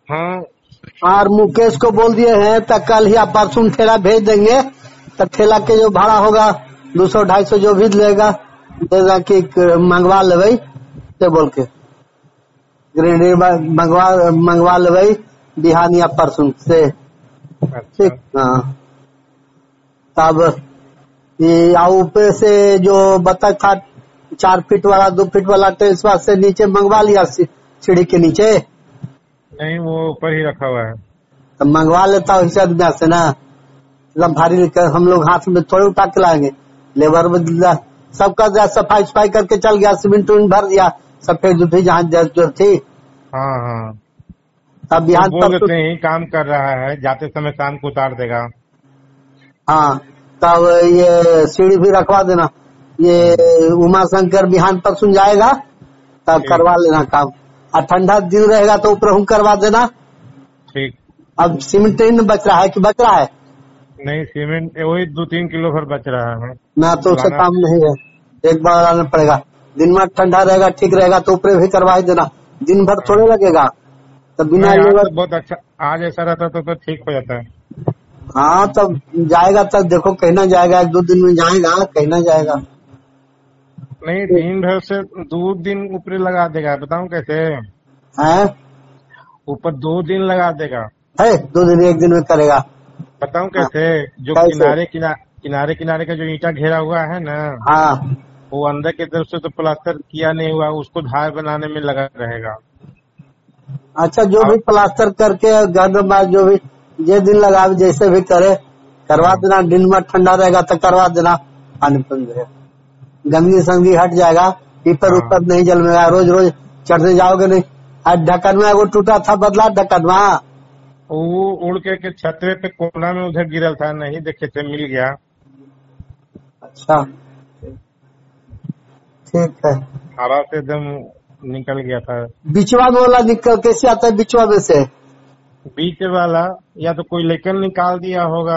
हाँ और मुकेश को बोल दिए हैं तो कल ही आप परसों ठेला भेज देंगे। तो ठेला के जो भाड़ा होगा 200-250 जो भी लेगा देगा कि मंगवा लेवे से बोल के ग्रेनेड मंगवा लेवे बिहान या परसों से। अच्छा। ठीक। हाँ तब ये ऊपर से जो बतख था 4 फीट वाला 2 फीट वाला टेल्स से नीचे मंगवा लिया सीढ़ी के नीचे। नहीं वो ऊपर ही रखा हुआ है। तो मंगवा लेता हूँ इसे आदमी से ना एकदम भारी हम लोग हाथ में थोड़े उठा के लाएंगे। लेबर सबका सफाई करके चल गया, सीमेंट भर दिया, सफेद उठी जहाँ जरूरत थी। हाँ हाँ अब बिहान बोल देते हैं काम कर रहा है, जाते समय शाम को उतार देगा। हाँ तब ये सीढ़ी भी रखवा देना। ये उमा शंकर बिहान पर सुन जाएगा तब करवा लेना काम। और ठंडा दिन रहेगा तो ऊपर करवा देना। ठीक। अब सीमेंट नहीं बच रहा है कि बच रहा है? नहीं सीमेंट वही 2-3 किलो भर बच रहा है ना, तो उससे काम नहीं है, एक बार लाना पड़ेगा। दिन में ठंडा रहेगा ठीक रहेगा तो ऊपर भी करवा ही देना, दिन भर थोड़े लगेगा। तो बिना लेबर तो बहुत अच्छा, आज ऐसा रहता तो ठीक हो जाता है। हाँ तब जाएगा तब देखो कहना जाएगा, 1-2 दिन में जाएगा कहना जाएगा। नहीं दिन भर से 2 दिन ऊपर लगा देगा, बताऊं कैसे है? ऊपर 2 दिन लगा देगा है 2 दिन 1 दिन में करेगा, बताऊं कैसे? जो किनारे का जो ईंटा घेरा हुआ है ना, हाँ वो अंदर की तरफ से तो प्लास्टर किया नहीं हुआ, उसको धार बनाने में लगा रहेगा। अच्छा जो भी प्लास्टर करके घर जो भी जे दिन लगा जैसे भी करे करवा देना। दिन में ठंडा रहेगा तो करवा देना, पानी गंदगी संगी हट जाएगा। ऊपर ऊपर नहीं जलमेगा, रोज रोज चढ़ने जाओगे नहीं। आज ढक्कन में वो टूटा था, बदला ढक्कन में वो उड़ के छतरे पे कोना में उधर गिरल था, नहीं देखे थे, मिल गया। अच्छा ठीक है। हवा से एकदम निकल गया था। बिचवा में वाला निकल कैसे आता है? बिचवा में से बीच वाला या तो कोई लेकर निकाल दिया होगा।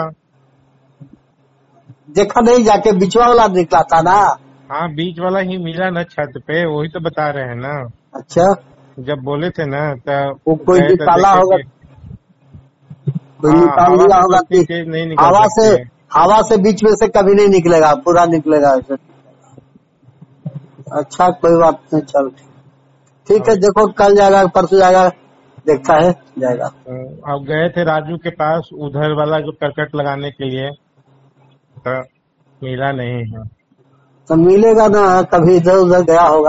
देखा नहीं जाके, बिचवा वाला निकला था ना। हाँ बीच वाला ही मिला ना छत पे, वही तो बता रहे हैं ना। अच्छा जब बोले थे ना तो कोई निकाला होगा, कोई निकाल दिया होगा कि हवा से बीच में से कभी नहीं निकलेगा, पूरा निकलेगा। अच्छा कोई बात नहीं, चल ठीक है। देखो कल जाएगा परसों जाएगा, देखता है जाएगा। अब गए थे राजू के पास उधर वाला जो करकट लगाने के लिए, तो मिला नहीं है। तो मिलेगा ना, कभी इधर उधर गया होगा।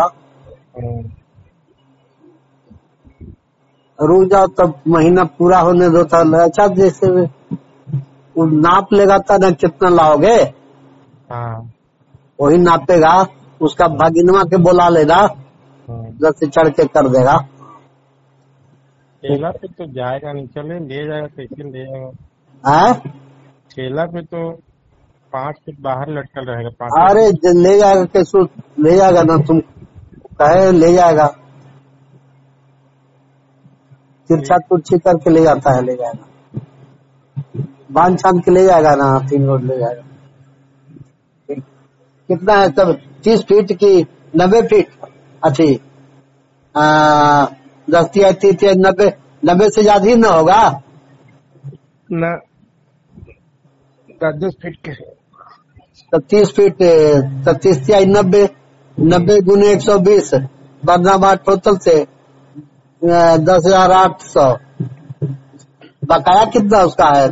रुक जाओ तब महीना पूरा होने दो। अच्छा जैसे वो नाप लेगा था ना कितना लाओगे, हाँ वही नापेगा। उसका भागिनवा के बोला लेगा, जैसे चढ़ के कर देगा। ठेला पे तो जाएगा नहीं, चले ले जाएगा, कैसे ले जाएगा? ठेला पे तो 5 फीट बाहर लटकल रहेगा। अरे ले जाएगा, कैसे ले जाएगा ना, तुम कहे ले जाएगा। तिरछा तुरछी करके ले जाता है, ले जाएगा। बांध छान के ले जाएगा ना, 3 रोड ले जाएगा। कितना है तब? 30 फीट की 90 फीट? अच्छी 90 से ज्यादा ही न होगा ना, 10 फीट के। 30 फीट 30 या 90 गुने 120 बदनाबाद टोटल से 10,800। बकाया कितना उसका है?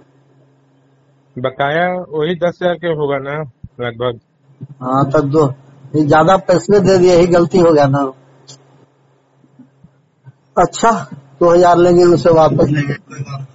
बकाया वही 10,000 के होगा ना लगभग। हाँ तो ज्यादा पैसे दे दिए, यही गलती हो गया ना। अच्छा 2,000 लेंगे, उसे वापस लेंगे, कोई बात